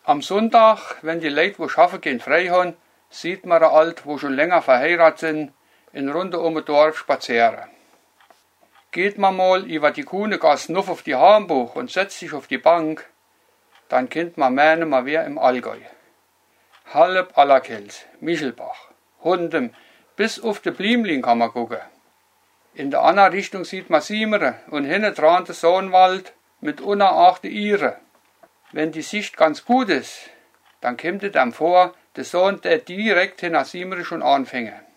Am Sonntag, wenn die Leute, wo schaffen gehen, frei haben, sieht man ein Alt, wo schon länger verheiratet sind, in Runde um das Dorf spazieren. Geht man mal über die Kuhnegasse noch auf die Hamburg und setzt sich auf die Bank, dann kennt man meinen, man wär im Allgäu. Halb Allerkels, Michelbach, Hundem, bis auf de Blimling kann man gucken. In der anderen Richtung sieht man Siemere und hinten dran der Sohnwald mit unerachtet Ihre. Wenn die Sicht ganz gut ist, dann kommt es einem vor, der Sohn der direkt hinter Siemere schon anfängt.